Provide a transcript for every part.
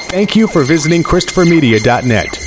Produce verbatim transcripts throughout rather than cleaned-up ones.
Thank you for visiting Christopher Media dot net.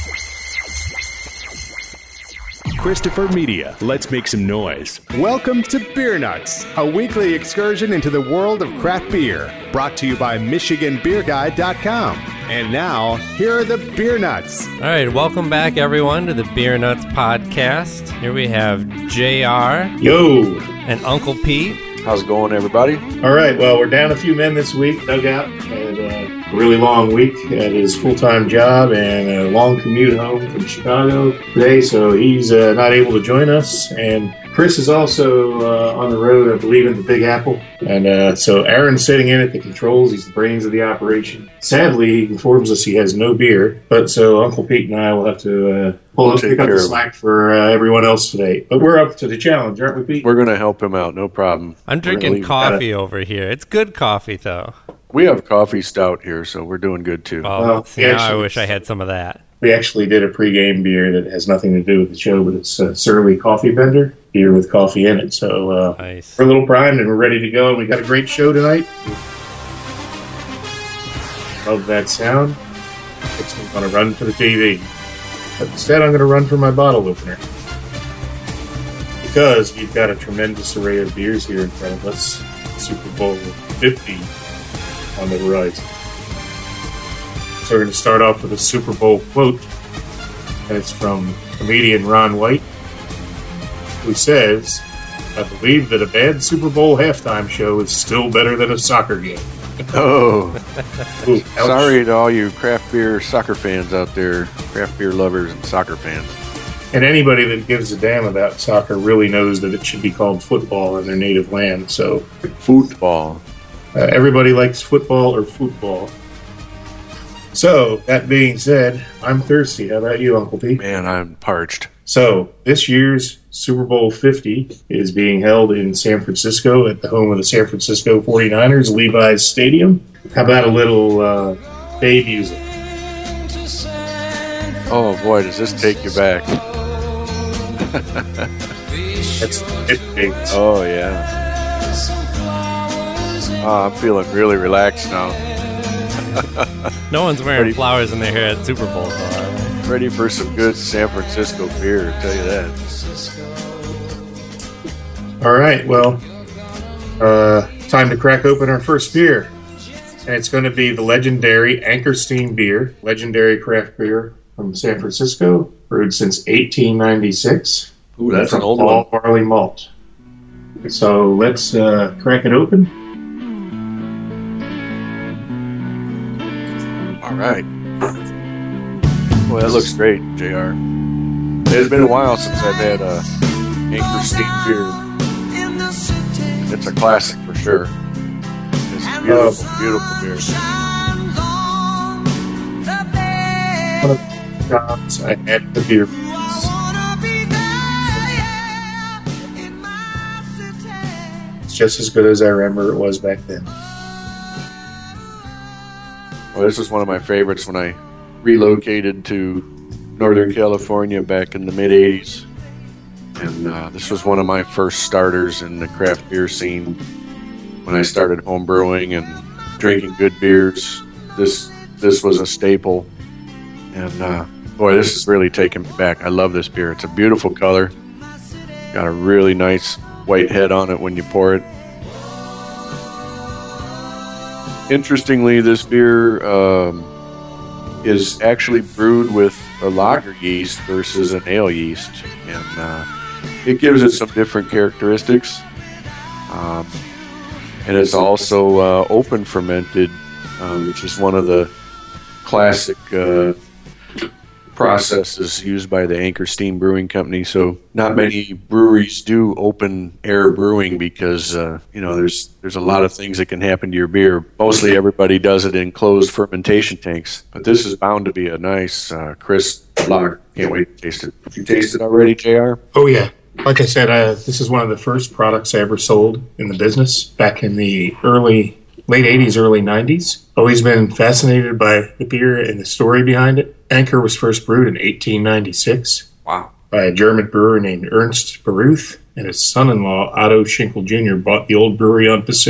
Christopher Media, let's make some noise. Welcome to Beer Nuts, a weekly excursion into the world of craft beer, brought to you by Michigan Beer Guide dot com. And now, here are the Beer Nuts. All right, welcome back, everyone, to the Beer Nuts podcast. Here we have J R. Yo. And Uncle Pete. How's it going, everybody? All right, well, we're down a few men this week. Doug out had a really long week at his full-time job and a long commute home from Chicago today, so he's uh, not able to join us. And Chris is also uh, on the road, I believe, in the Big Apple. And uh, so Aaron's sitting in at the controls. He's the brains of the operation. Sadly, he informs us he has no beer, but so Uncle Pete and I will have to uh, pull up, pick up the slack for uh, everyone else today. But we're up to the challenge, aren't we, Pete? We're going to help him out, no problem. I'm drinking coffee over here. It's good coffee, though. We have coffee stout here, so we're doing good, too. Oh, well, see, now actually, I wish I had some of that. We actually did a pregame beer that has nothing to do with the show, but it's a Surly Coffee Bender, beer with coffee in it. So uh, nice. We're a little primed and we're ready to go. And we got a great show tonight. Love that sound. Makes me want to run for the T V. But instead, I'm going to run for my bottle opener. Because we've got a tremendous array of beers here in front of us. Super Bowl fifty on the horizon. So we're going to start off with a Super Bowl quote, and it's from comedian Ron White, who says, "I believe that a bad Super Bowl halftime show is still better than a soccer game." Oh, Ooh, sorry to all you craft beer soccer fans out there, craft beer lovers and soccer fans. And anybody that gives a damn about soccer really knows that it should be called football in their native land. So, football. Uh, everybody likes football or football. So, that being said, I'm thirsty. How about you, Uncle Pete? Man, I'm parched. So, this year's Super Bowl fifty is being held in San Francisco at the home of the San Francisco forty-niners, Levi's Stadium. How about a little uh, Bay music? Oh, boy, does this take you back. That's it, big. Oh, yeah. Oh, I'm feeling really relaxed now. No one's wearing Ready. flowers in their hair at Super Bowl, though. Ready for some good San Francisco beer, I'll tell you that. All right, well, uh, time to crack open our first beer. And it's going to be the legendary Anchor Steam beer, legendary craft beer from San Francisco, brewed since eighteen ninety-six. Ooh, that's an old all one. barley malt. So let's uh, crack it open. All right. Well, that looks great, J R. It's been a while since I've had a Anchor Steam beer. It's a classic for sure. It's a beautiful, uh, beautiful beer. One of the jobs I had the beer. It's just as good as I remember it was back then. Well, this was one of my favorites when I relocated to Northern California back in the mid-eighties. And uh, this was one of my first starters in the craft beer scene when I started home brewing and drinking good beers. This this was a staple. And uh, boy, this is really taking me back. I love this beer. It's a beautiful color. Got a really nice white head on it when you pour it. Interestingly, this beer um, is actually brewed with a lager yeast versus an ale yeast. And uh, it gives it some different characteristics. Um, and it's also uh, open fermented, um, which is one of the classic uh, processes used by the Anchor Steam Brewing Company. So not many breweries do open air brewing because, uh, you know, there's there's a lot of things that can happen to your beer. Mostly everybody does it in closed fermentation tanks. But this is bound to be a nice, uh, crisp lager. Can't wait to taste it. Have you tasted it already, J R? Oh, yeah. Like I said, uh, this is one of the first products I ever sold in the business back in the early, late eighties, early nineties. Always been fascinated by the beer and the story behind it. Anchor was first brewed in eighteen ninety-six. Wow. By a German brewer named Ernst Baruth, and his son-in-law, Otto Schinkel Junior, bought the old brewery on Pacific.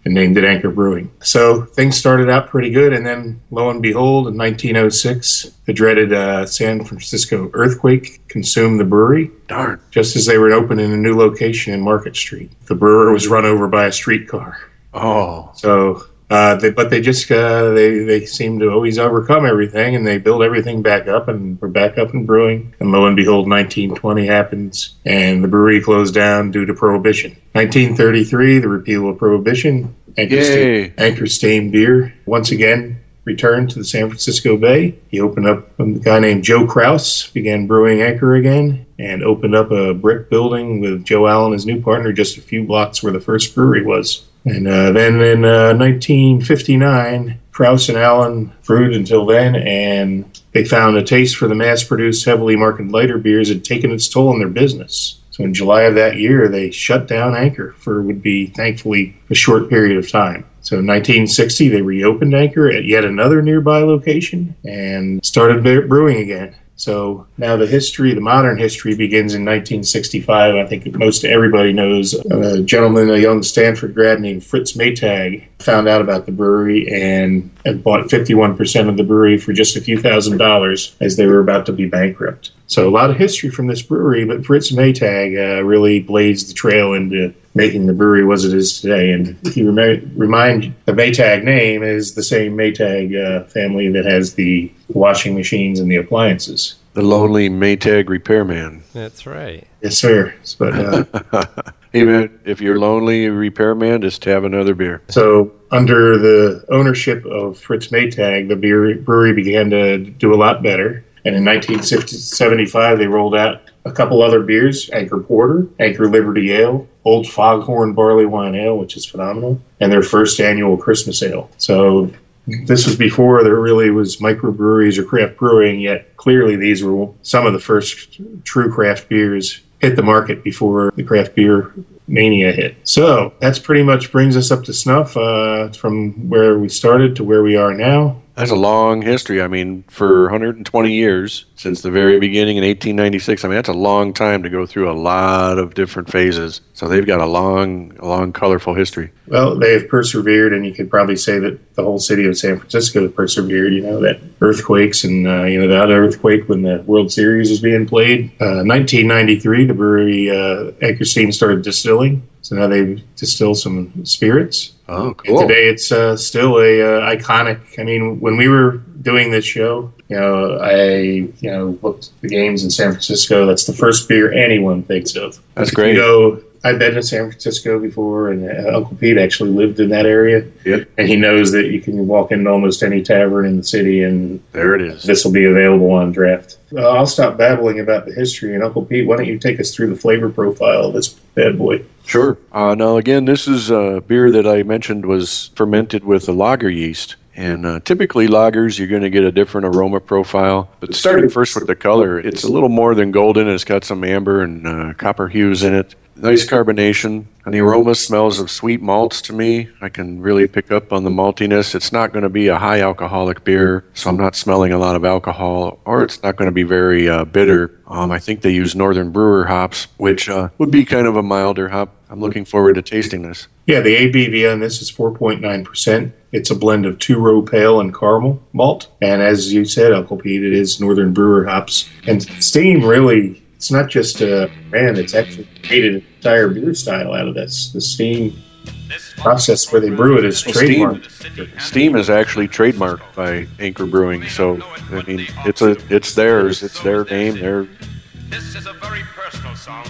and named it Anchor Brewing. So things started out pretty good, and then lo and behold, in nineteen oh six, the dreaded uh, San Francisco earthquake consumed the brewery. Darn. Just as they were opening a new location in Market Street. The brewer was run over by a streetcar. Oh. So... Uh, they, but they just uh, they they seem to always overcome everything, and they build everything back up, and we're back up and brewing. And lo and behold, nineteen twenty happens, and the brewery closed down due to Prohibition. nineteen thirty-three, the repeal of Prohibition. Anchor Steam, Anchor Steam Beer once again returned to the San Francisco Bay. He opened up, a guy named Joe Kraus began brewing Anchor again, and opened up a brick building with Joe Allen, his new partner, just a few blocks where the first brewery was. And uh, then in uh, nineteen fifty-nine, Kraus and Allen brewed until then, and they found a taste for the mass-produced, heavily marketed lighter beers had taken its toll on their business. So in July of that year, they shut down Anchor for what would be, thankfully, a short period of time. So in nineteen sixty, they reopened Anchor at yet another nearby location and started brewing again. So now the history, the modern history, begins in nineteen sixty-five. I think most everybody knows a gentleman, a young Stanford grad named Fritz Maytag, found out about the brewery and, and bought fifty-one percent of the brewery for just a few thousand dollars as they were about to be bankrupt. So a lot of history from this brewery, but Fritz Maytag uh, really blazed the trail into making the brewery what it is today. And if you rem- remind, the Maytag name is the same Maytag uh, family that has the washing machines and the appliances. The lonely Maytag repairman. That's right. Yes, sir. But uh, hey, man, if you're lonely repairman, just have another beer. So under the ownership of Fritz Maytag, the beer, brewery began to do a lot better. And in nineteen seventy-five, they rolled out a couple other beers, Anchor Porter, Anchor Liberty Ale, Old Foghorn Barley Wine Ale, which is phenomenal, and their first annual Christmas Ale. So this was before there really was microbreweries or craft brewing, yet clearly these were some of the first true craft beers hit the market before the craft beer mania hit. So that's pretty much brings us up to snuff uh, from where we started to where we are now. That's a long history. I mean, for one hundred twenty years, since the very beginning in eighteen ninety-six, I mean, that's a long time to go through a lot of different phases. So they've got a long, a long, colorful history. Well, they have persevered, and you could probably say that the whole city of San Francisco persevered. You know, that earthquakes and, uh, you know, that earthquake when the World Series was being played. Uh, nineteen ninety-three, the brewery uh, Anchor Steam started distilling. So now they distill some spirits. Oh, cool. And today it's uh, still a uh, iconic. I mean, when we were doing this show, you know, I you know looked at the games in San Francisco. That's the first beer anyone thinks of. That's great. You know, I've been to San Francisco before, and uh, Uncle Pete actually lived in that area. Yep. And he knows that you can walk into almost any tavern in the city, and there it is. This will be available on draft. Uh, I'll stop babbling about the history, and Uncle Pete, why don't you take us through the flavor profile of this bad boy? Sure. Uh, now, again, this is a beer that I mentioned was fermented with a lager yeast. And uh, typically lagers, you're going to get a different aroma profile. But starting first with the color, it's a little more than golden. It's got some amber and uh, copper hues in it. Nice carbonation. And the aroma smells of sweet malts to me. I can really pick up on the maltiness. It's not going to be a high alcoholic beer, so I'm not smelling a lot of alcohol, or it's not going to be very uh, bitter. Um, I think they use Northern Brewer hops, which uh, would be kind of a milder hop. I'm looking forward to tasting this. Yeah, the A B V on this is four point nine percent. It's a blend of two-row pale and caramel malt. And as you said, Uncle Pete, it is Northern Brewer hops. And Steam really... It's not just a brand, it's actually created an entire beer style out of this. The Steam process where they brew it is trademarked. Steam, Steam is actually trademarked by Anchor Brewing, so I mean it's a it's theirs, it's their name, their This is a very personal song.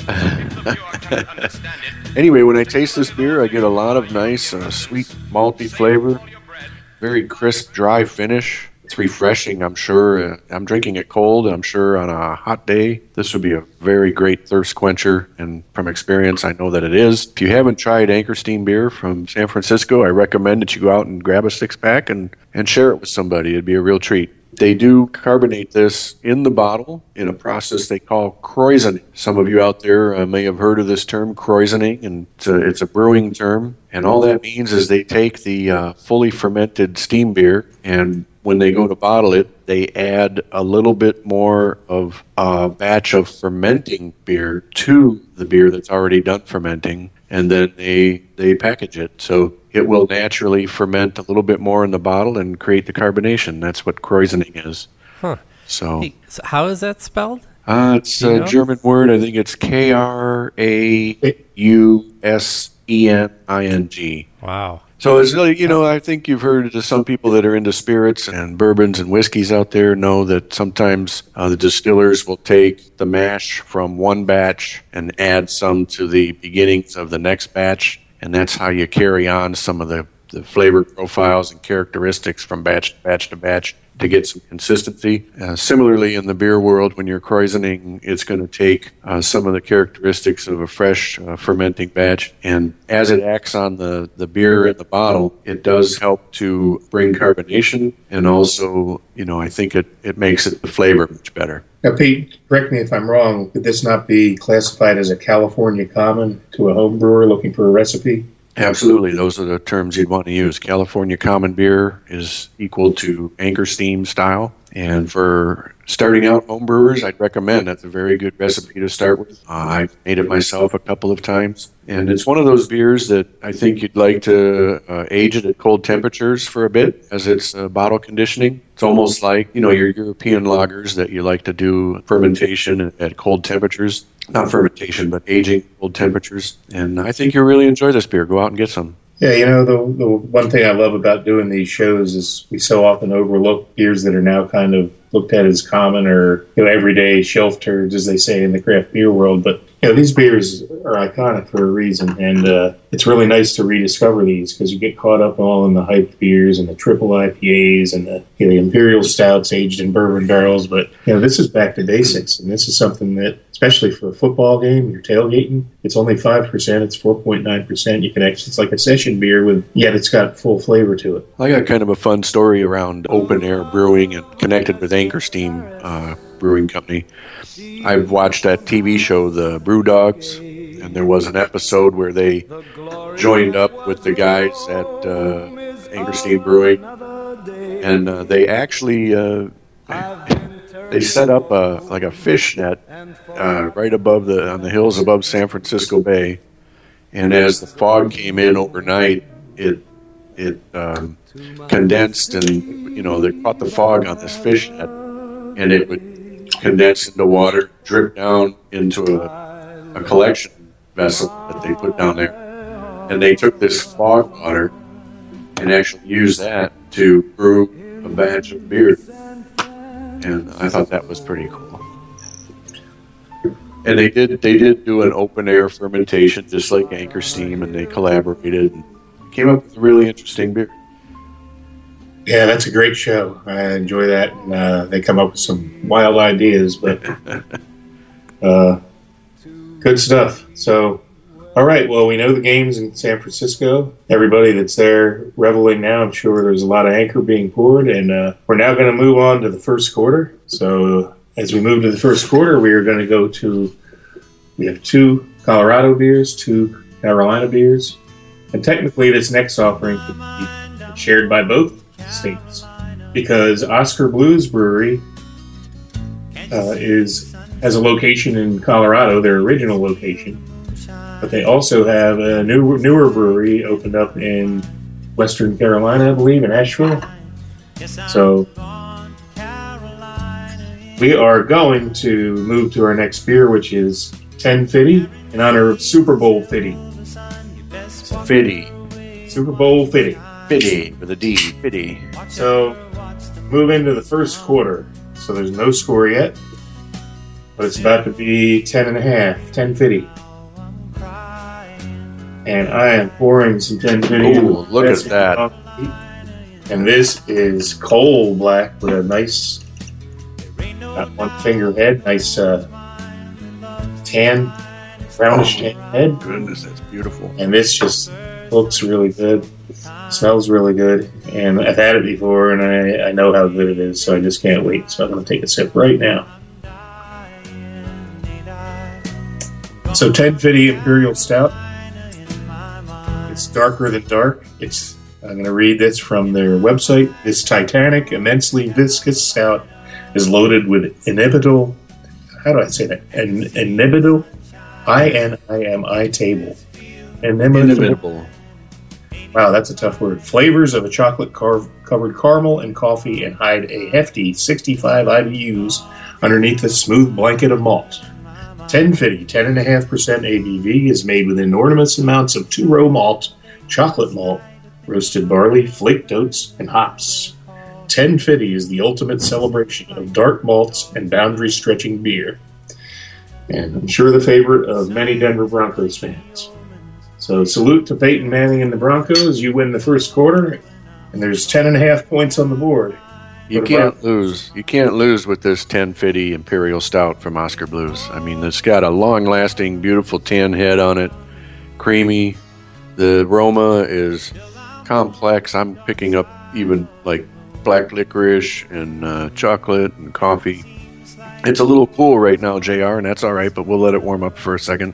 Anyway, when I taste this beer, I get a lot of nice uh, sweet malty flavor, very crisp, dry finish. It's refreshing, I'm sure. Uh, I'm drinking it cold, and I'm sure on a hot day, this would be a very great thirst quencher, and from experience, I know that it is. If you haven't tried Anchor Steam beer from San Francisco, I recommend that you go out and grab a six-pack and, and share it with somebody. It'd be a real treat. They do carbonate this in the bottle in a process they call krausening. Some of you out there uh, may have heard of this term, krausening, and it's a, it's a brewing term. And all that means is they take the uh, fully fermented steam beer, and when they go to bottle it, they add a little bit more of a batch of fermenting beer to the beer that's already done fermenting. and then they they package it. So it will naturally ferment a little bit more in the bottle and create the carbonation. That's what Kreuzening is. Huh. So, Hey, so how is that spelled? uh, it's Do you a know? German word. I think it's K R A U S E N I N G. Wow. So it's really, you know, I think you've heard that some people that are into spirits and bourbons and whiskeys out there know that sometimes uh, the distillers will take the mash from one batch and add some to the beginnings of the next batch, and that's how you carry on some of the, the flavor profiles and characteristics from batch to batch to batch to get some consistency. Uh, similarly, in the beer world, when you're krausening, it's going to take uh, some of the characteristics of a fresh uh, fermenting batch, and as it acts on the, the beer in the bottle, it does help to bring carbonation, and also, you know, I think it, it makes it the flavor much better. Now, Pete, correct me if I'm wrong, could this not be classified as a California common to a home brewer looking for a recipe? Absolutely. Those are the terms you'd want to use. California common beer is equal to Anchor Steam style. And for starting out home brewers, I'd recommend that's a very good recipe to start with. Uh, I've made it myself a couple of times. And it's one of those beers that I think you'd like to uh, age it at cold temperatures for a bit as it's uh, bottle conditioning. It's almost like, you know, your European lagers that you like to do fermentation at, at cold temperatures. Not fermentation, but aging at cold temperatures. And I think you'll really enjoy this beer. Go out and get some. Yeah, you know, the, the one thing I love about doing these shows is we so often overlook beers that are now kind of looked at as common or, you know, everyday shelf turds, as they say in the craft beer world. But, you know, these beers are iconic for a reason. And uh, it's really nice to rediscover these because you get caught up all in the hyped beers and the triple I P As and the, you know, the imperial stouts aged in bourbon barrels. But, you know, this is back to basics. And this is something that, especially for a football game, you're tailgating, it's only five percent. It's four point nine percent. You can actually, it's like a session beer, with yet it's got full flavor to it. I got kind of a fun story around open air brewing and connected with Anchor Steam uh, Brewing Company. I've watched that T V show, The Brew Dogs, and there was an episode where they joined up with the guys at uh, Anchor Steam Brewing, and uh, they actually uh, they set up a like a fish net uh, right above the on the hills above San Francisco Bay, and as the fog came in overnight, it it um, condensed, and you know they caught the fog on this fish net, and it would condense into water, drip down into a, a collection vessel that they put down there, and they took this fog water and actually used that to brew a batch of beer. And I thought that was pretty cool. And they did they did do an open air fermentation just like Anchor Steam, and they collaborated and came up with a really interesting beer. Yeah, that's a great show. I enjoy that. And, uh, they come up with some wild ideas, but uh, good stuff. So, all right, well, we know the game's in San Francisco. Everybody that's there reveling now, I'm sure there's a lot of Anchor being poured, and uh, we're now going to move on to the first quarter. So as we move to the first quarter, we are going to go to, we have two Colorado beers, two Carolina beers, and technically this next offering could be shared by both states because Oscar Blues Brewery uh, is has a location in Colorado, their original location. But they also have a new, newer brewery opened up in Western Carolina, I believe, in Asheville. So we are going to move to our next beer, which is ten fifty, in honor of Super Bowl fifty. Fitty. Super Bowl fifty. Fitty with a D. Fitty. So move into the first quarter. So there's no score yet, but it's about to be ten and a half, ten fifty. And I am pouring some ten fifty. Ooh, look at that. And this is coal black with a nice, got one finger head, nice uh, tan, brownish tan head. Goodness, that's beautiful. And this just looks really good, smells really good. And I've had it before, and I, I know how good it is, so I just can't wait. So I'm going to take a sip right now. So ten fifty Imperial Stout. It's darker than dark. It's I'm going to read this from their website. This Titanic, immensely viscous stout is loaded with inhibitable, how do I say that? An inhibitable, I N I M I table, Inimitable. Inimitable. Wow, that's a tough word. Flavors of a chocolate car- covered caramel and coffee and hide a hefty sixty-five I B Us underneath a smooth blanket of malt. ten fifty, ten point five percent A B V, is made with enormous amounts of two-row malt, chocolate malt, roasted barley, flaked oats, and hops. ten fifty is the ultimate celebration of dark malts and boundary-stretching beer. And I'm sure the favorite of many Denver Broncos fans. So salute to Peyton Manning and the Broncos. You win the first quarter, and there's ten and a half points on the board. You can't lose. You can't lose with this ten fifty Imperial Stout from Oscar Blues. I mean, it's got a long-lasting, beautiful tin head on it, creamy. The aroma is complex. I'm picking up even like black licorice and uh, chocolate and coffee. It's a little cool right now, J R, and that's all right, but we'll let it warm up for a second.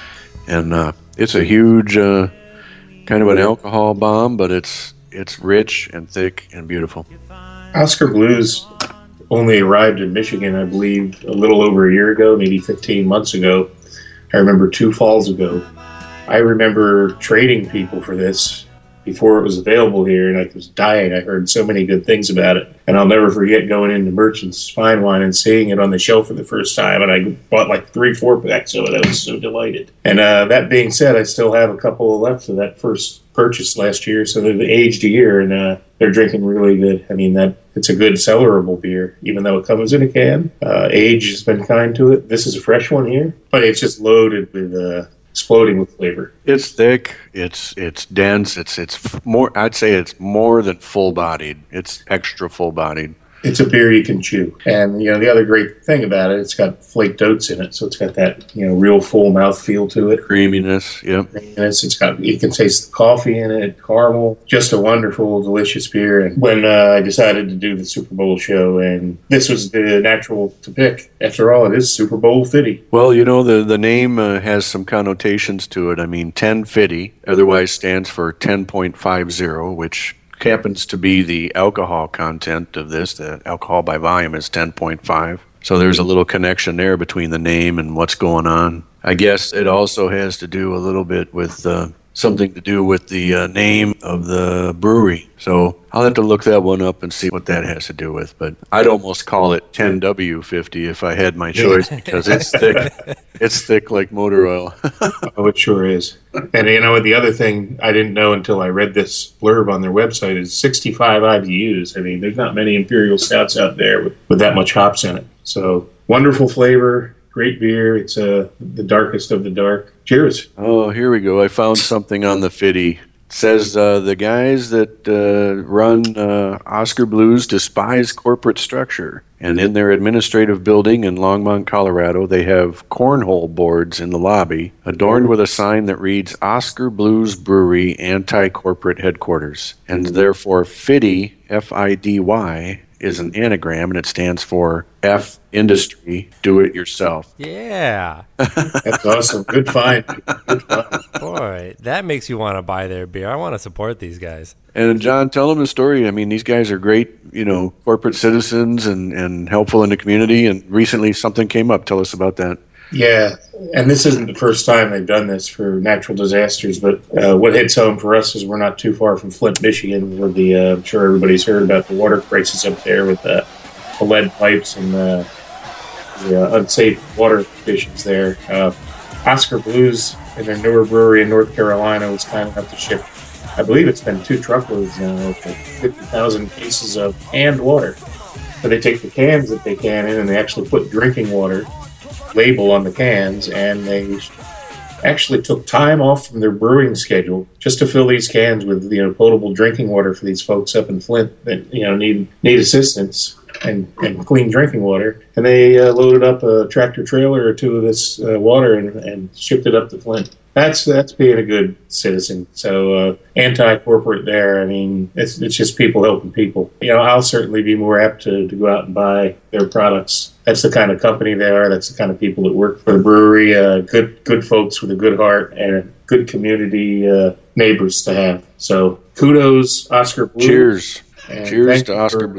And uh, it's a huge uh, kind of an alcohol bomb, but it's it's rich and thick and beautiful. Oscar Blues only arrived in Michigan, I believe, a little over a year ago, maybe fifteen months ago. I remember two falls ago. I remember trading people for this before it was available here, and I was dying. I heard so many good things about it. And I'll never forget going into Merchant's Fine Wine and seeing it on the shelf for the first time, and I bought like three, four packs of it. I was so delighted. And uh, that being said, I still have a couple left of that first purchase last year, so they've aged a year, and uh, they're drinking really good. I mean, that it's a good cellarable beer, even though it comes in a can. Uh, age has been kind to it. This is a fresh one here, but it's just loaded with... Uh, exploding with flavor. It's thick. It's it's dense. It's it's more. I'd say it's more than full bodied. It's extra full bodied. It's a beer you can chew. And, you know, the other great thing about it, it's got flaked oats in it, so it's got that, you know, real full mouth feel to it. Creaminess, yep. Creaminess. It's got, you can taste the coffee in it, caramel. Just a wonderful, delicious beer. And when uh, I decided to do the Super Bowl show, and this was the natural to pick. After all, it is Super Bowl fifty. Well, you know, the, the name uh, has some connotations to it. I mean, ten fifty otherwise stands for ten point five zero, which happens to be the alcohol content of this. The alcohol by volume is ten point five. So there's a little connection there between the name and what's going on. I guess it also has to do a little bit with uh, something to do with the uh, name of the brewery. So I'll have to look that one up and see what that has to do with. But I'd almost call it ten W fifty if I had my choice, because it's thick. It's thick like motor oil. Oh, it sure is. And, you know, the other thing I didn't know until I read this blurb on their website is sixty-five I B Us. I mean, there's not many Imperial Stouts out there with, with that much hops in it. So, wonderful flavor, great beer. It's uh, the darkest of the dark. Cheers. Oh, here we go. I found something on the fifty. It says uh, the guys that uh, run uh, Oscar Blues despise corporate structure. And in their administrative building in Longmont, Colorado, they have cornhole boards in the lobby adorned with a sign that reads Oscar Blues Brewery Anti-Corporate Headquarters. And therefore, fifty, F I D Y, is an anagram, and it stands for F Industry, Do It Yourself. Yeah. That's awesome. Good find. Good find. Boy, that makes you want to buy their beer. I want to support these guys. And John, tell them the story. I mean, these guys are great, you know, corporate citizens and, and helpful in the community. And recently something came up. Tell us about that. Yeah, and this isn't the first time they've done this for natural disasters, but uh, what hits home for us is we're not too far from Flint, Michigan, where the, uh, I'm sure everybody's heard about the water crisis up there with uh, the lead pipes and uh, the uh, unsafe water conditions there. Uh, Oscar Blues in their newer brewery in North Carolina was kind enough to ship, I believe it's been two truckloads now, like fifty thousand cases of canned water. So they take the cans that they can in and they actually put drinking water label on the cans, and they actually took time off from their brewing schedule just to fill these cans with, you know, potable drinking water for these folks up in Flint that, you know, need need assistance and, and clean drinking water. And they uh, loaded up a tractor trailer or two of this uh, water and, and shipped it up to Flint. That's that's being a good citizen. So uh, anti-corporate there. I mean, it's it's just people helping people. You know, I'll certainly be more apt to, to go out and buy their products. That's the kind of company they are. That's the kind of people that work for the brewery. Uh, good good folks with a good heart and good community uh, neighbors to have. So kudos, Oscar Blues. Cheers. And Cheers thank to you Oscar for, Blues.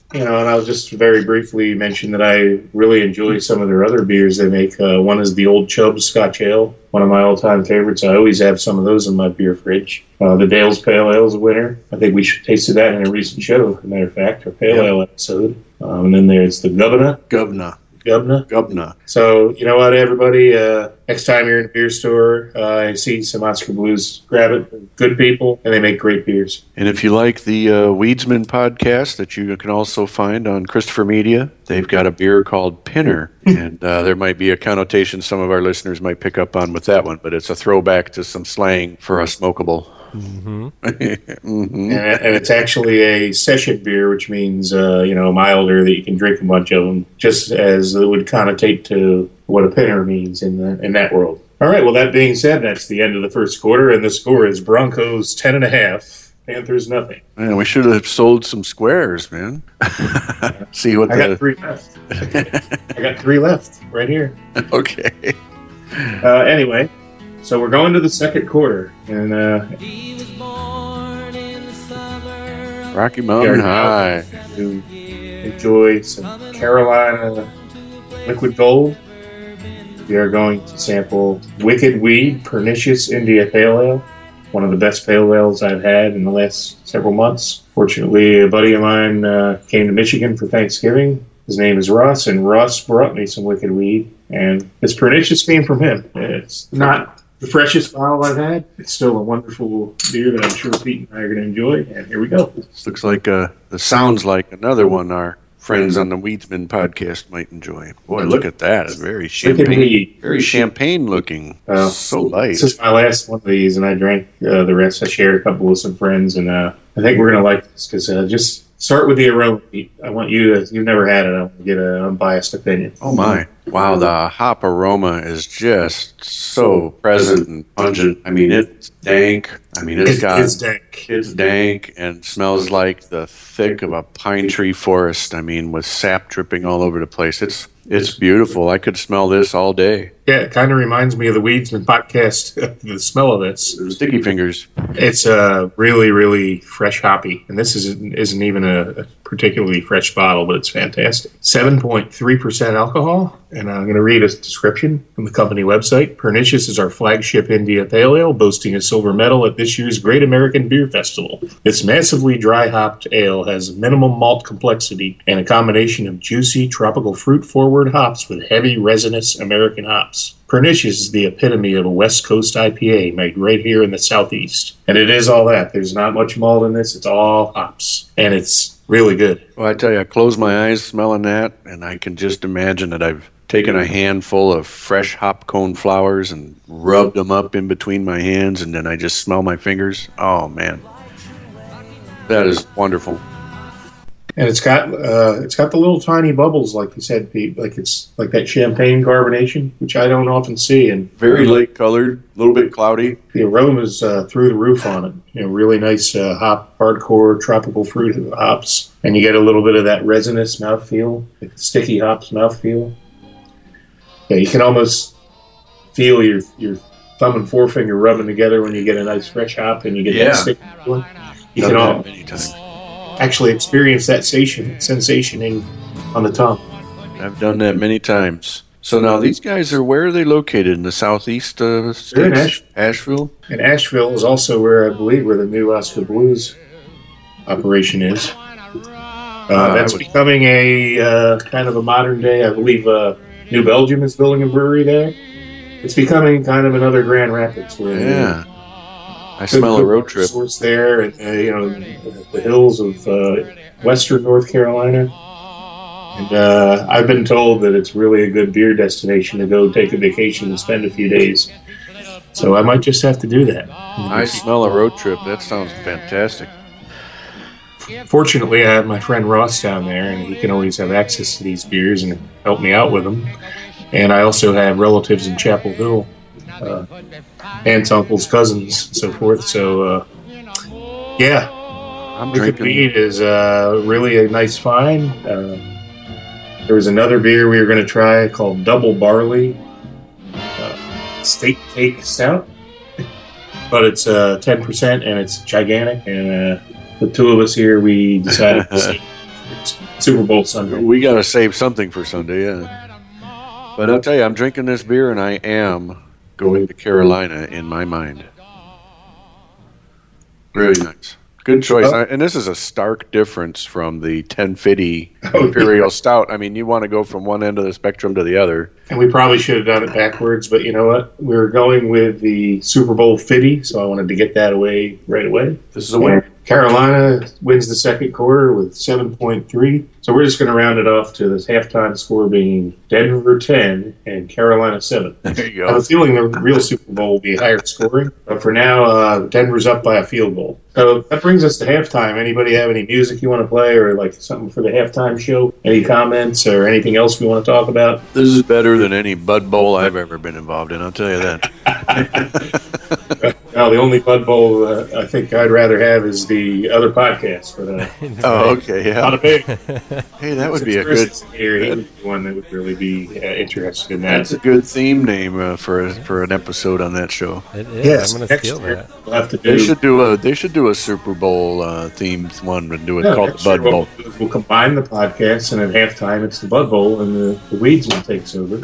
You know, and I'll just very briefly mention that I really enjoy some of their other beers they make. Uh, one is the Old Chubb Scotch Ale, one of my all-time favorites. I always have some of those in my beer fridge. Uh, the Dale's Pale Ale is a winner. I think we tasted that in a recent show, as a matter of fact, our Pale Yep. Ale episode. Um, and then there's the Governor. Govna. Governor. Govna. So, you know what, everybody? Uh, next time you're in a beer store, uh, I see some Oscar Blues, grab it. Good people, and they make great beers. And if you like the uh, Weedsman podcast that you can also find on Christopher Media, they've got a beer called Pinner. and uh, there might be a connotation some of our listeners might pick up on with that one, but it's a throwback to some slang for a smokable. Mm-hmm. mm-hmm. And, and it's actually a session beer, which means, uh, you know, milder, that you can drink a bunch of them, just as it would connotate to what a pinner means in the, in that world. All right, well, that being said, that's the end of the first quarter, and the score is Broncos ten and a half, Panthers nothing. Man, we should have sold some squares, man. See what I the... got three left. I got three left right here. Okay. Uh, anyway, so we're going to the second quarter, and uh, Rocky Mountain High. to enjoy some Carolina Liquid Gold. We are going to sample Wicked Weed Pernicious India Pale Ale, one of the best pale ales I've had in the last several months. Fortunately, a buddy of mine uh, came to Michigan for Thanksgiving. His name is Ross, and Ross brought me some Wicked Weed, and this Pernicious came from him. It's not the freshest bottle I've had. It's still a wonderful beer that I'm sure Pete and I are going to enjoy, and here we go. This looks like uh this sounds like another one our friends on the Weedsman podcast might enjoy. Boy, look at that. It's very champagne, Weed. very champagne looking. Uh, so light. This is my last one of these, and I drank uh, the rest. I shared a couple with some friends, and uh, I think we're going to like this because uh, just start with the aroma. I want you to, you've never had it, I want to get an unbiased opinion. Oh my. Wow, the hop aroma is just so present and pungent. I mean, it's dank. I mean, it's It's, got... it's dank. It's dank and smells like the thick of a pine tree forest. I mean, with sap dripping all over the place. It's it's beautiful. I could smell this all day. Yeah, it kind of reminds me of the Weedsman podcast, the smell of this. Sticky fingers. It's uh, really, really fresh hoppy, and this isn't, isn't even a, a particularly fresh bottle, but it's fantastic. seven point three percent alcohol, and I'm going to read a description from the company website. Pernicious is our flagship India Pale Ale, boasting a silver medal at this year's Great American Beer Festival. This massively dry-hopped ale has minimum malt complexity and a combination of juicy, tropical fruit-forward hops with heavy, resinous American hops. Pernicious is the epitome of a West Coast I P A made right here in the Southeast. And it is all that. There's not much malt in this. It's all hops. And it's really good. Well, I tell you, I close my eyes smelling that, and I can just imagine that I've taken a handful of fresh hop cone flowers and rubbed them up in between my hands, and then I just smell my fingers. Oh, man. That is wonderful. And it's got uh, it's got the little tiny bubbles, like you said, Pete. Like it's like that champagne carbonation, which I don't often see. And Very light colored, a little bit cloudy. the aroma's uh, through the roof on it. You know, really nice uh, hop, hardcore tropical fruit hops, and you get a little bit of that resinous mouthfeel, like sticky hops mouthfeel. Yeah, you can almost feel your your thumb and forefinger rubbing together when you get a nice fresh hop and you get Yeah. that sticky feeling. You Done can that all many times. actually experience that sensation, sensation in on the tongue. I've done that many times. So now these guys are, where are they located? In the southeast uh, states? They're in Ash- Asheville? And Asheville is also where I believe where the new Oscar Blues operation is. Uh, that's I would- becoming a uh, kind of a modern day. I believe uh, New Belgium is building a brewery there. It's becoming kind of another Grand Rapids. Where Yeah. I smell a road trip. Source there, and uh, you know the hills of uh, western North Carolina. And uh, I've been told that it's really a good beer destination to go take a vacation and spend a few days. So I might just have to do that. I smell a road trip. That sounds fantastic. Fortunately, I have my friend Ross down there, and he can always have access to these beers and help me out with them. And I also have relatives in Chapel Hill, uh, aunts, uncles, cousins, and so forth. So, uh, yeah, I'm Wicked drinking. Weed is uh, really a nice find. Uh, there was another beer we were going to try called Double Barley uh, Steak Cake Stout, but it's uh, ten percent and it's gigantic. And uh, the two of us here, we decided to save It's Super Bowl Sunday. We got to save something for Sunday, yeah. But I'll tell you, I'm drinking this beer, and I am going to Carolina in my mind. Really nice. Good choice. Oh. And this is a stark difference from the ten fifty Oh, Imperial yeah. Stout. I mean, you want to go from one end of the spectrum to the other. And we probably should have done it backwards, but you know what? We're going with the Super Bowl fifty, so I wanted to get that away right away. This is a winner. Carolina wins the second quarter with seven point three. So we're just going to round it off to this halftime score being Denver ten and Carolina seven. There you I have go. a feeling the real Super Bowl will be higher scoring, but for now, uh, Denver's up by a field goal. So that brings us to halftime. Anybody have any music you want to play or like something for the halftime show? Any comments or anything else we want to talk about? This is better than any Bud Bowl I've ever been involved in, I'll tell you that. Well, the only Bud Bowl uh, I think I'd rather have is the other podcast. But uh, Oh, okay, not a yeah. big. Hey, that would be a Chris good... is here, he would be one that would really be uh, interested in That's that. a good theme name uh, for a, for an episode on that show. It is. Yes, I'm going to next steal year that. we'll have to They do. should do a they should do a Super Bowl uh, themed one and do it Yeah, called the next year Bud Bowl. We'll, we'll combine the podcasts, and at halftime it's the Bud Bowl, and the, the Weedsman takes over.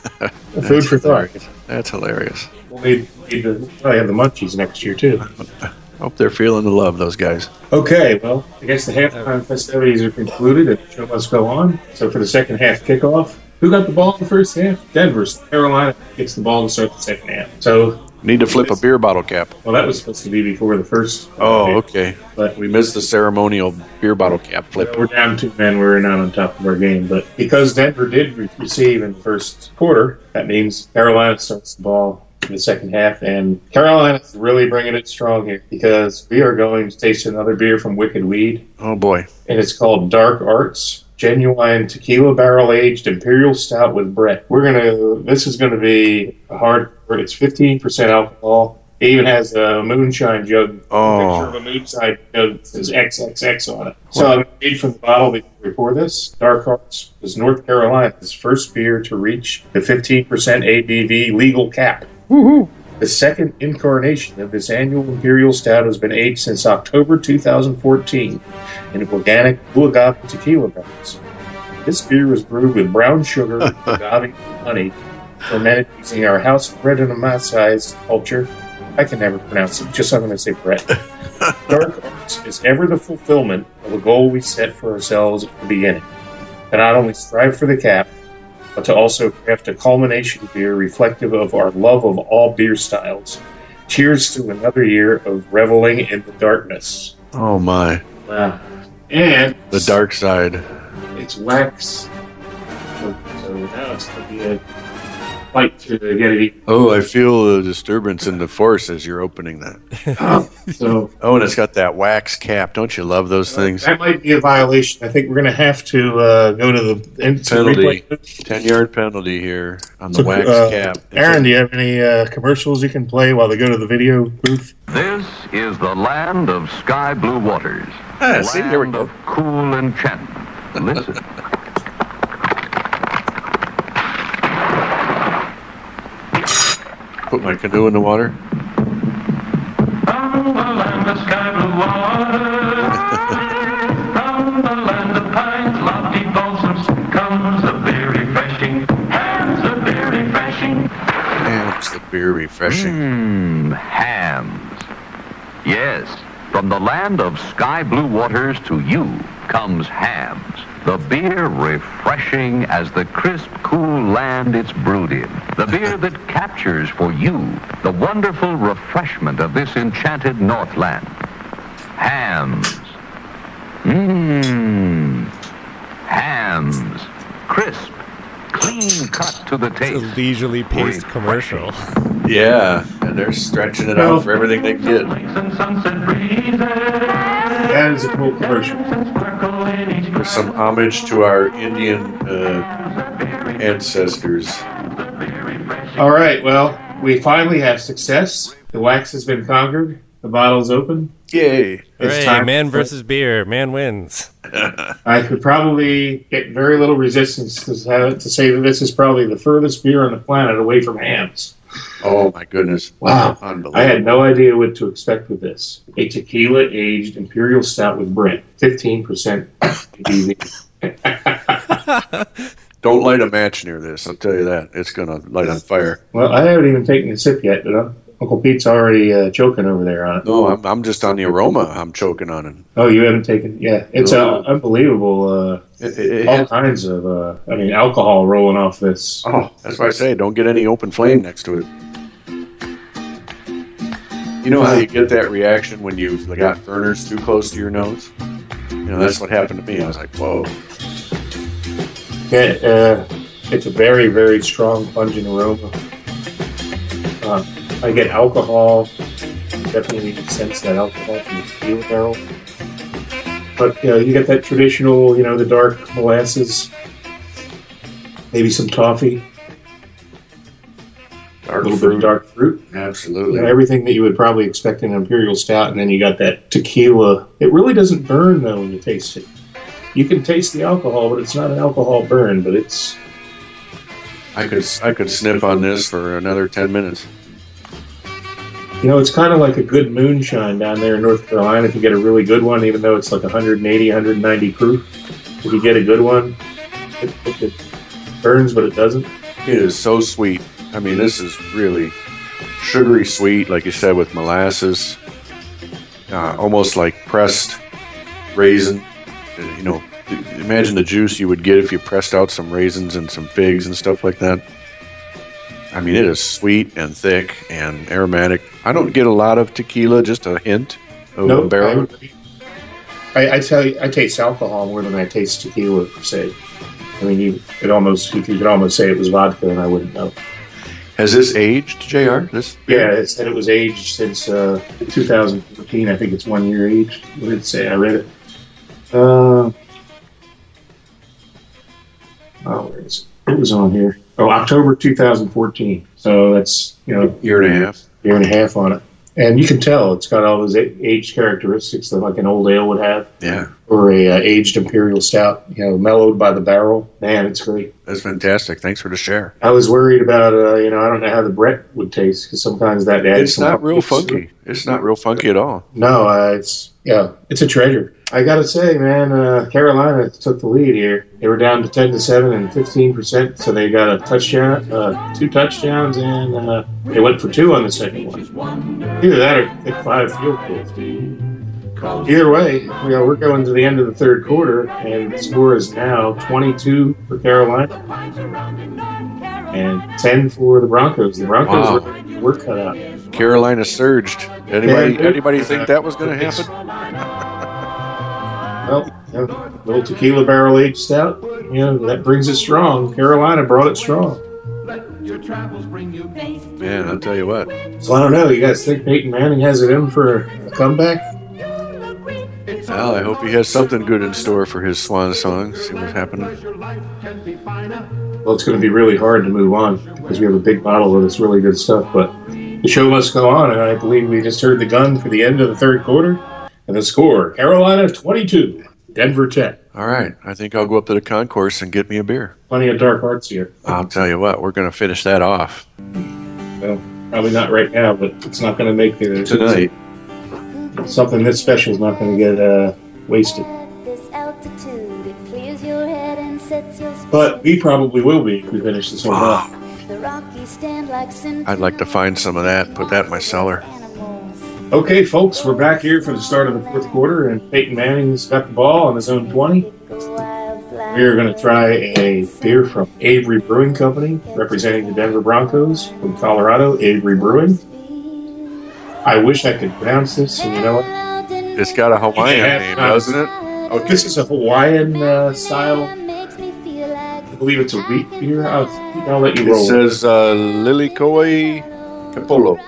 Food for thought. hilarious. That's hilarious. We'll need, need to probably have the munchies next year too. Hope they're feeling the love, those guys. Okay, well, I guess the halftime festivities are concluded, and the show must go on. So for the second half kickoff, who got the ball in the first half? Denver. Carolina gets the ball to start the second half. So, Need to flip a beer bottle cap. well, that was supposed to be before the first. Oh, half, okay. But We missed the ceremonial beer bottle cap flip. We're down two men. We're not on top of our game. But because Denver did re- receive in the first quarter, that means Carolina starts the ball in the second half. And Carolina's really bringing it strong here because we are going to taste another beer from Wicked Weed. Oh boy. And it's called Dark Arts. Genuine tequila barrel aged imperial stout with Brett. We're gonna. This is gonna be a hard. It's fifteen percent alcohol. It even has a moonshine jug. Oh. Picture of a moonshine jug that says triple X on it. So I'm gonna read from the bottle before this. Dark Arts was North Carolina's first beer to reach the fifteen percent A B V legal cap. Woohoo! The second incarnation of this annual imperial stout has been aged since October two thousand fourteen in organic blue agave tequila barrels. This beer was brewed with brown sugar, agave, and honey, fermented using our house-bred and massized culture. I can never pronounce it, just I'm going to say Brett. Dark Arts is ever the fulfillment of a goal we set for ourselves at the beginning. To not only strive for the cap, but to also craft a culmination beer reflective of our love of all beer styles. Cheers to another year of reveling in the darkness. Oh my. Wow. And The dark side. it's wax. So, so now it's going to be a fight to get it eaten. Oh, I feel a disturbance in the force as you're opening that. So Oh, and it's got that wax cap. Don't you love those things? that might be a violation. I think we're going to have to uh, go to the instant Penalty. replay. ten-yard penalty here on the So, wax uh, cap. Aaron, do you have any uh, commercials you can play while they go to the video booth? This is the land of sky blue waters. Ah, see, here we Land go. of cool enchantment. Listen. Put my canoe in the water. From the land of sky blue water, from the land of pines, lofty balsams, comes a beer refreshing, hands a beer refreshing. Man, it's the beer refreshing. Mmm, hams. Yes, from the land of sky blue waters to you comes hams. The beer refreshing as the crisp, cool land it's brewed in. The beer that captures for you the wonderful refreshment of this enchanted Northland. Hams. Mmm. Hams. Crisp, clean cut to the A taste. leisurely paced commercial. Yeah, and they're stretching it out for everything they can get. Lakes and sunset breezes, That is a cool commercial. sparkle in each There's some homage to our Indian uh, ancestors. All right, well, we finally have success. The wax has been conquered. The bottle's open. Yay! It's Hooray, time man for- versus beer. Man wins. I could probably get very little resistance to, have, to say that this is probably the furthest beer on the planet away from hams. Oh my goodness! Wow. Unbelievable. I had no idea what to expect with this. A tequila aged imperial stout with Brent, fifteen percent A B V. Don't light a match near this. I'll tell you that. It's going to light on fire. Well, I haven't even taken a sip yet, but uh, Uncle Pete's already uh, choking over there on it. No, I'm, I'm just on the aroma. I'm choking on it. Oh, you haven't taken? Yeah, it's No. uh, unbelievable. Uh, It- it- it all has- kinds of, uh, I mean, alcohol rolling off this. oh, that's why I say don't get any open flame next to it. You know how you get that reaction when you've got burners too close to your nose? You know, that's what happened to me. I was like, whoa. Yeah, uh, it's a very, very strong, pungent aroma. Uh, I get alcohol. Definitely sense that alcohol from the tequila barrel. But you know, you get that traditional, you know, the dark molasses, maybe some toffee, Dark a little fruit. bit of dark fruit. You Absolutely. know, everything that you would probably expect in an imperial stout, and then you got that tequila. It really doesn't burn though when you taste it. You can taste the alcohol, but it's not an alcohol burn. But it's I could I could sniff on this for another ten minutes. You know, it's kind of like a good moonshine down there in North Carolina if you get a really good one, even though it's like one eighty, one ninety proof. If you get a good one, it, it, it burns, but it doesn't. It is so sweet. I mean, this is really sugary sweet, like you said, with molasses. Uh, almost like pressed raisin. Uh, You know, imagine the juice you would get if you pressed out some raisins and some figs and stuff like that. I mean, it is sweet and thick and aromatic. I don't get a lot of tequila, just a hint of a No, barrel. I, I tell you, I taste alcohol more than I taste tequila per se. I mean, you could almost, you could almost say it was vodka, and I wouldn't know. Has this aged, J R? This Yeah, it said it was aged since uh, two thousand fourteen. I think it's one year aged. What did it say? I read it. Uh, oh, where is it? It was on here. Oh, October two thousand fourteen. So that's, you know, year and a half. year and a half on it. And you can tell it's got all those a- age characteristics that like an old ale would have, Yeah, or a uh, aged imperial stout, you know, mellowed by the barrel. Man, it's great. that's fantastic. Thanks for the share. I was worried about, uh, you know, I don't know how the Brett would taste because sometimes that adds It's some not real funky to it. funky. It's not real funky at all. No, uh, it's yeah, it's a treasure. I gotta say, man, uh, Carolina took the lead here. They were down to ten to seven and fifteen percent, so they got a touchdown, uh, two touchdowns, and uh, they went for two on the second one. Either that or pick five field goals. Either way, you know, we're going to the end of the third quarter, and the score is now twenty-two for Carolina and ten for the Broncos. The Broncos Wow. were, were cut out. Carolina surged. Anybody Yeah. anybody think that was going to happen? Well, you know, little tequila barrel aged stout, you know, that brings it strong. Carolina brought it strong. Man, I'll tell you what. So I don't know. You guys think Peyton Manning has it in for a comeback? Well, I hope he has something good in store for his swan song. See what's happening. Well, it's going to be really hard to move on because we have a big bottle of this really good stuff. But the show must go on, and I believe we just heard the gun for the end of the third quarter. And the score, Carolina twenty-two, Denver ten. All right, I think I'll go up to the concourse and get me a beer. Plenty of dark arts here. I'll tell you what, we're going to finish that off Well, probably not right now, but it's not going to make it tonight. Something this special is not going to get uh, wasted. But we probably will be if we finish this one off. I'd like to find some of that, put that in my cellar. Okay, folks, we're back here for the start of the fourth quarter, and Peyton Manning's got the ball on his own twenty. We're going to try a beer from Avery Brewing Company, representing the Denver Broncos from Colorado, Avery Brewing. I wish I could pronounce this, and you know what? It's got a Hawaiian Yeah, name, uh, doesn't it? Oh, this is a Hawaiian uh, style. I believe it's a wheat beer. I'll, I'll let you It roll. says uh, Lilikoi Capolo.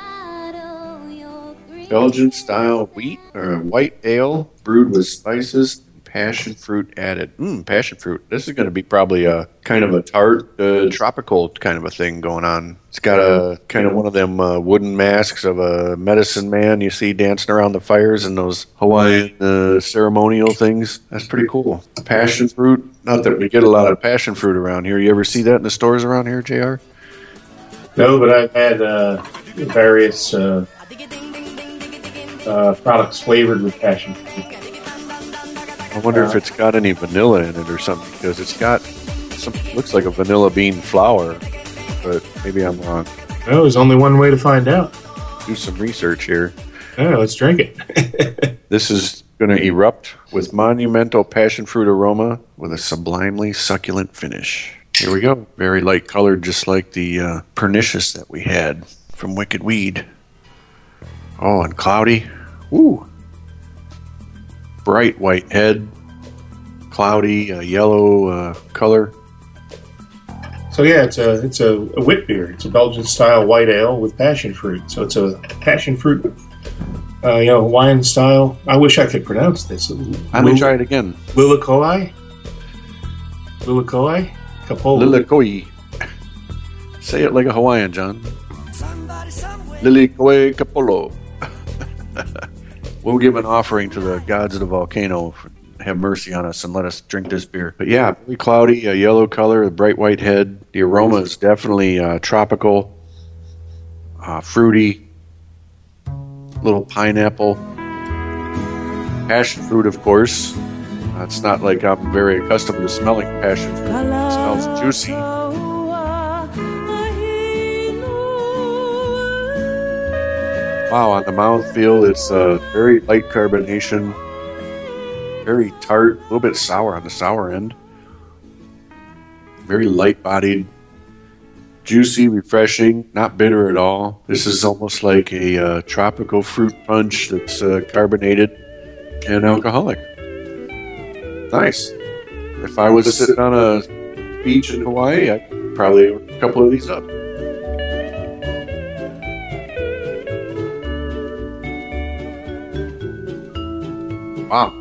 Belgian style wheat or white ale brewed with spices and passion fruit added. Mmm, passion fruit. This is going to be probably a kind of a tart, uh, tropical kind of a thing going on. It's got a kind of one of them uh, wooden masks of a medicine man you see dancing around the fires and those Hawaiian uh, ceremonial things. That's pretty cool. Passion fruit. Not that we get a lot of passion fruit around here. You ever see that in the stores around here, J R? No, but I've had uh, various uh, uh, products flavored with passion fruit. I wonder Uh, if it's got any vanilla in it or something, because it's got some looks like a vanilla bean flour, but maybe I'm wrong. No, there's only one way to find out. Do some research here. Yeah, let's drink it. This is going to erupt with monumental passion fruit aroma with a sublimely succulent finish. Here we go. Very light colored, just like the uh, pernicious that we had from Wicked Weed. Oh, and cloudy. Woo! Bright white head. Cloudy uh, yellow uh, color. So yeah, it's a it's a, a wit beer. It's a Belgian style white ale with passion fruit. So it's a passion fruit, uh, you know, Hawaiian style. I wish I could pronounce this. Let me try it again. Lilikoi. Lilikoi. Kapola. Lilikoi. Say it like a Hawaiian, John. Lilikoi Kapolo. We'll give an offering to the gods of the volcano. Have mercy on us and let us drink this beer. But yeah, very cloudy, a yellow color, a bright white head. The aroma is definitely uh, tropical, uh, fruity, little pineapple, passion fruit, of course. Uh, it's not like I'm very accustomed to smelling passion fruit. It smells juicy. Wow, on the mouthfeel, it's uh, very light carbonation. Very tart, a little bit sour on the sour end. Very light-bodied, juicy, refreshing, not bitter at all. This is almost like a uh, tropical fruit punch that's uh, carbonated and alcoholic. Nice. If I was sitting on a beach in Hawaii, I'd probably open a couple of these up. Wow.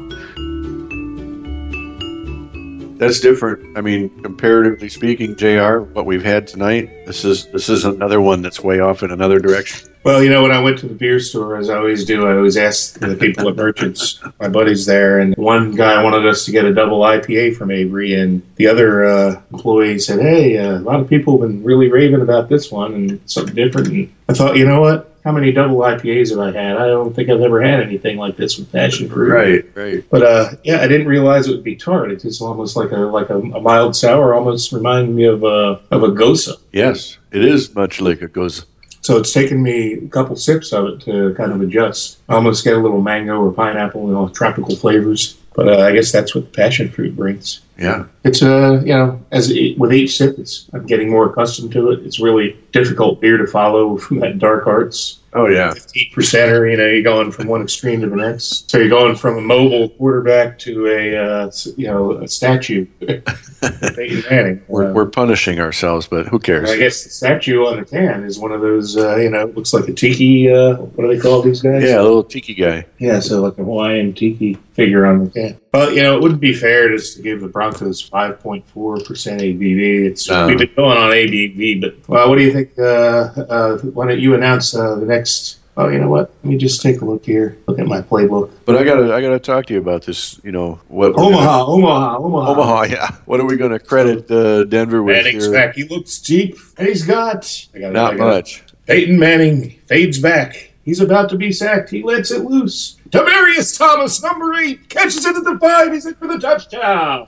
That's different. I mean, comparatively speaking, J R, what we've had tonight, this is this is another one that's way off in another direction. Well, you know, when I went to the beer store, as I always do, I always ask the people at Merchants, my buddies there, and one guy wanted us to get a double I P A from Avery, and the other uh, employee said, hey, uh, a lot of people have been really raving about this one and something different. And I thought, you know what? How many double I P As have I had? I don't think I've ever had anything like this with passion fruit. Right, right. But uh, yeah, I didn't realize it would be tart. It's just almost like a like a, a mild sour. Almost reminded me of a of a gosa. Yes, it is much like a goza. So it's taken me a couple sips of it to kind of adjust. I almost get a little mango or pineapple, you know, tropical flavors. But uh, I guess that's what passion fruit brings. Yeah. It's, uh, you know, as it, with each sip, it's, I'm getting more accustomed to it. It's really difficult beer to follow from that dark arts. Oh, yeah. fifteen percenter, you know, you're going from one extreme to the next. So you're going from a mobile quarterback to a, uh, you know, a statue. Peyton Manning. We're, Uh, we're punishing ourselves, but who cares? I guess the statue on the can is one of those, uh, you know, looks like a tiki, uh, what do they call these guys? Yeah, a little tiki guy. Yeah, so like a Hawaiian tiki figure on the can. But, you know, it wouldn't be fair just to give the Broncos five point four percent A B V. It's, No. We've been going on A B V, but, well, what do you think? Uh, uh, why don't you announce uh, the next... Oh, you know what? Let me just take a look here. Look at my playbook. But I gotta, I gotta talk to you about this. You know what? we're Omaha, Omaha, Omaha. Gonna, Omaha, yeah. What are we going to credit uh, Denver with Manning's here? back. He looks deep, and he's got... I gotta, Not I gotta, much. Peyton Manning fades back. He's about to be sacked. He lets it loose. Demarius Thomas, number eight, catches it at the five. He's in for the touchdown.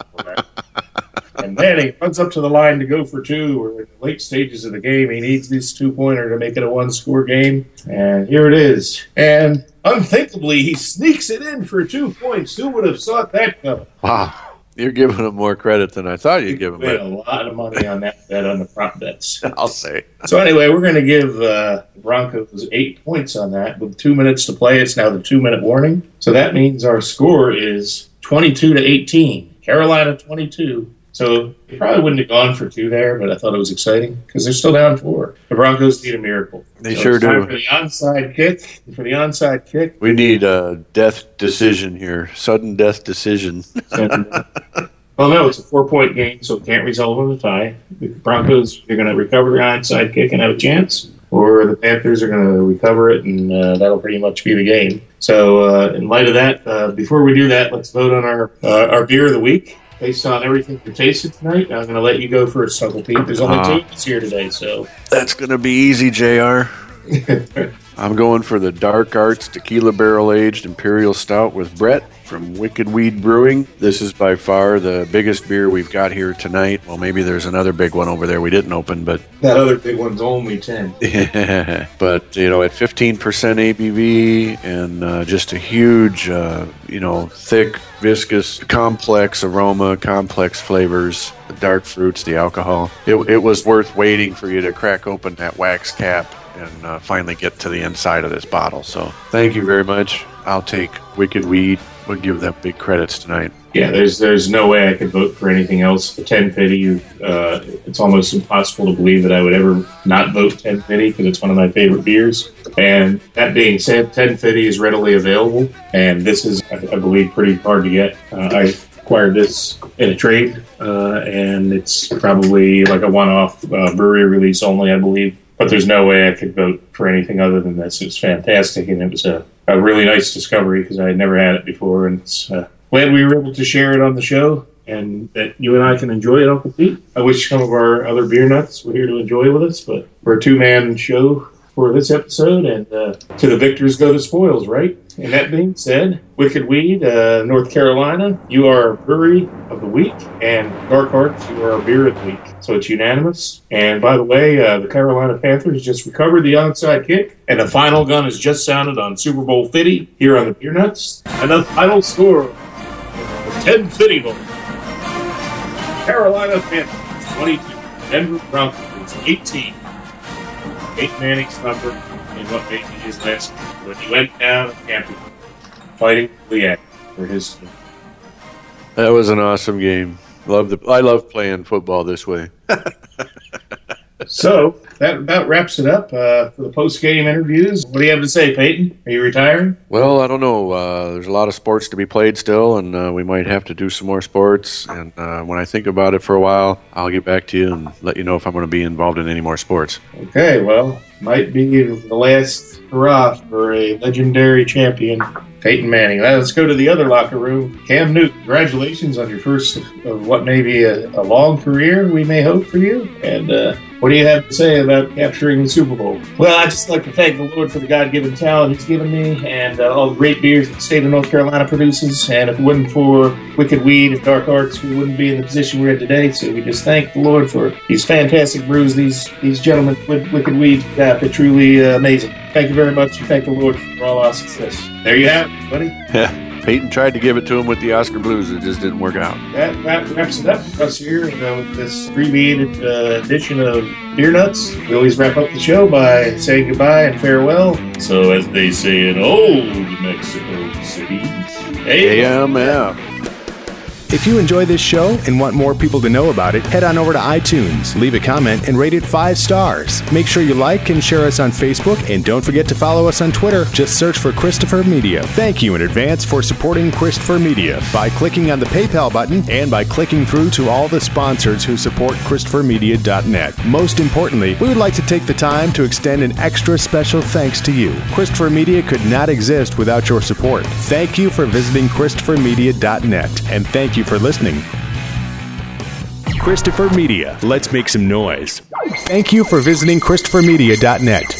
And Manning runs up to the line to go for two. We're in the late stages of the game. He needs this two-pointer to make it a one-score game. And here it is. And unthinkably, he sneaks it in for two points. Who would have thought that coming? Wow. You're giving him more credit than I thought you'd give him. We made a But lot of money on that bet on the prop bets. I'll say. So anyway, we're going to give uh, the Broncos eight points on that. With two minutes to play, it's now the two-minute warning. So that means our score is twenty-two to eighteen. Carolina twenty-two. So they probably wouldn't have gone for two there, but I thought it was exciting because they're still down four. The Broncos need a miracle. They So sure it's time do. For the onside kick. For the onside kick. We need a death decision here. Sudden death decision. Well, no, it's a four-point game, so it can't result in a tie. The Broncos are going to recover the onside kick and have a chance, or the Panthers are going to recover it, and uh, that'll pretty much be the game. So, uh, in light of that, uh, before we do that, let's vote on our uh, our beer of the week. based on everything you tasted tonight, I'm going to let you go first, Uncle Pete. There's only uh, two of us here today, so. That's going to be easy, J R. I'm going for the Dark Arts Tequila Barrel Aged Imperial Stout with Brett from Wicked Weed Brewing. This is by far the biggest beer we've got here tonight. Well, maybe there's another big one over there we didn't open, but that other big one's only ten. But, you know, at fifteen percent A B V and uh, just a huge, uh, you know, thick, viscous, complex aroma, complex flavors, the dark fruits, the alcohol. It, it was worth waiting for you to crack open that wax cap and uh, finally get to the inside of this bottle. So thank you very much. I'll take Wicked Weed. We'll give them big credits tonight. Yeah, there's there's no way I could vote for anything else. The ten fifty, uh, it's almost impossible to believe that I would ever not vote ten fifty because it's one of my favorite beers. And that being said, ten fifty is readily available, and this is, I, I believe, pretty hard to get. Uh, I acquired this in a trade, uh, and it's probably like a one-off uh, brewery release only, I believe. But there's no way I could vote for anything other than this. It's fantastic, and it was a, a really nice discovery because I had never had it before, and it's uh, glad we were able to share it on the show and that you and I can enjoy it, Uncle Pete. I wish some of our other beer nuts were here to enjoy with us, but we're a two-man show for this episode, and uh, to the victors go the spoils, right? And that being said, Wicked Weed, uh, North Carolina, you are our brewery of the week, and Dark Arts, you are our beer of the week. So it's unanimous. And by the way, uh, the Carolina Panthers just recovered the onside kick, and the final gun has just sounded on Super Bowl fifty here on the Beer Nuts. And the final score, the ten fifty Bowl. Carolina Panthers, twenty-two. Denver Broncos, eighteen. Peyton Manning's number in what may be his last game. When he went down, camping, fighting Leac for his team. That was an awesome game. Love the. I love playing football this way. So that about wraps it up uh, for the post-game interviews. What do you have to say, Peyton? Are you retiring? Well, I don't know. Uh, there's a lot of sports to be played still, and uh, we might have to do some more sports. And uh, when I think about it for a while, I'll get back to you and let you know if I'm going to be involved in any more sports. Okay, well, might be the last hurrah for a legendary champion, Peyton Manning. Now, let's go to the other locker room. Cam Newton, congratulations on your first of what may be a, a long career, we may hope for you. And uh, what do you have to say about capturing the Super Bowl? Well, I'd just like to thank the Lord for the God-given talent He's given me and uh, all the great beers that the state of North Carolina produces. And if it wasn't for Wicked Weed and Dark Arts, we wouldn't be in the position we're in today. So we just thank the Lord for these fantastic brews these these gentlemen with Wicked Weed. Uh, they're truly uh, amazing. Thank you very much, and thank the Lord for all our success. There you have it, buddy. Yeah. Peyton tried to give it to him with the Oscar Blues. It just didn't work out. That, that wraps it up for us here you know, with this abbreviated uh, edition of Beer Nuts. We always wrap up the show by saying goodbye and farewell. So as they say in old Mexico City, A M F. If you enjoy this show and want more people to know about it, head on over to iTunes, leave a comment, and rate it five stars. Make sure you like and share us on Facebook, and don't forget to follow us on Twitter. Just search for Christopher Media. Thank you in advance for supporting Christopher Media by clicking on the PayPal button and by clicking through to all the sponsors who support Christopher Media dot net. Most importantly, we would like to take the time to extend an extra special thanks to you. Christopher Media could not exist without your support. Thank you for visiting Christopher Media dot net, and thank you for listening. Christopher Media. Let's make some noise. Thank you for visiting Christopher Media dot net.